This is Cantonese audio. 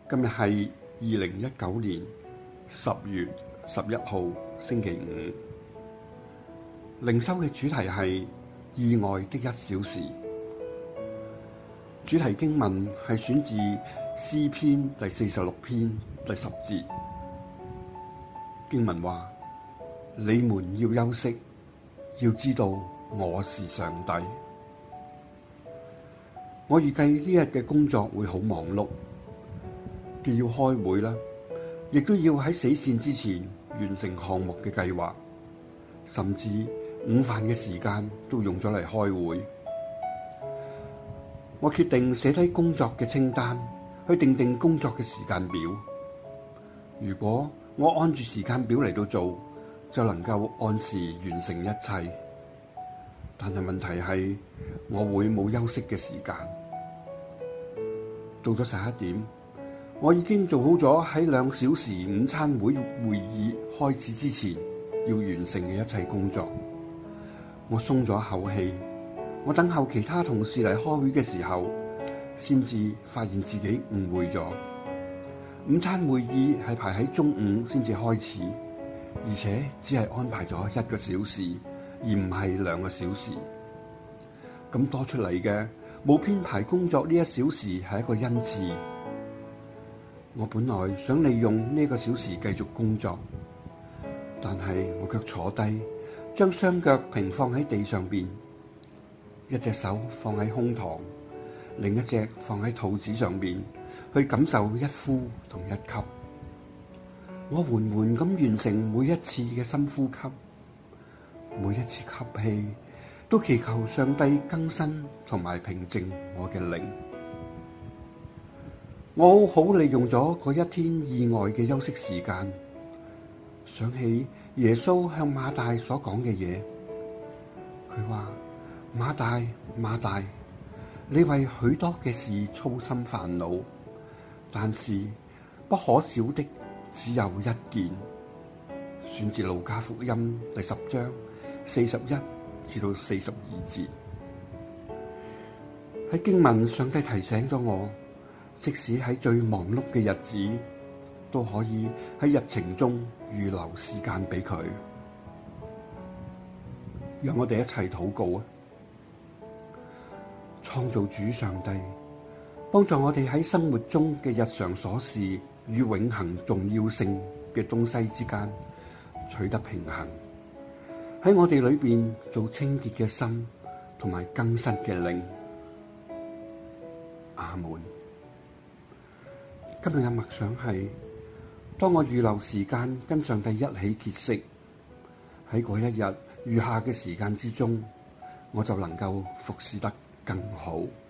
今日係2019年10月11號星期五，靈修嘅主題係意外的一小時。主題經文係選自詩篇第46篇第10節。經文話：你們要休息，要知道我是上帝。我預計呢日嘅工作會好忙碌，既要開會啦，亦都要喺死線之前完成項目嘅計劃，甚至午飯嘅時間都用咗嚟開會。我決定寫低工作嘅清單，去定工作嘅時間表。如果我按住時間表嚟到做，就能夠按時完成一切。但係問題係，我會冇休息嘅時間。到咗11點，我已經做好咗喺2小時午餐會議開始之前要完成嘅一切工作。我鬆咗一口氣，我等候其他同事嚟開會嘅時候，先至發現自己誤會咗。午餐會議係排喺中午先至開始，而且只係安排咗1個小時，而唔係2個小時。咁多出嚟嘅冇編排工作呢1小時係一個恩賜。我本來想利用呢1個小時繼續工作，但係我卻坐低，將雙腳平放喺地上邊，一隻手放喺胸膛，另一隻放喺肚子上邊，去感受一呼同一吸。我緩緩咁完成每一次嘅深呼吸，每一次吸氣都祈求上帝更新同埋平靜我嘅靈。我好好利用咗嗰一天意外嘅休息時間，想起耶穌向馬大所講嘅嘢。佢話：馬大，馬大，你為許多嘅事操心煩惱，但是不可少的只有一件。選自路加福音第10章41至到42節。喺經文，上帝提醒咗我，即使喺最忙碌嘅日子，都可以喺日程中預留時間俾佢。讓我哋一齊禱告啊！創造主上帝，幫助我哋喺生活中嘅日常瑣事與永恆重要性嘅東西之間取得平衡，喺我哋裏邊做清潔嘅心同埋更新嘅靈。阿門。今日嘅默想係：當我預留時間跟上帝一起歇息，喺嗰一日餘下嘅時間之中，我就能夠服侍得更好。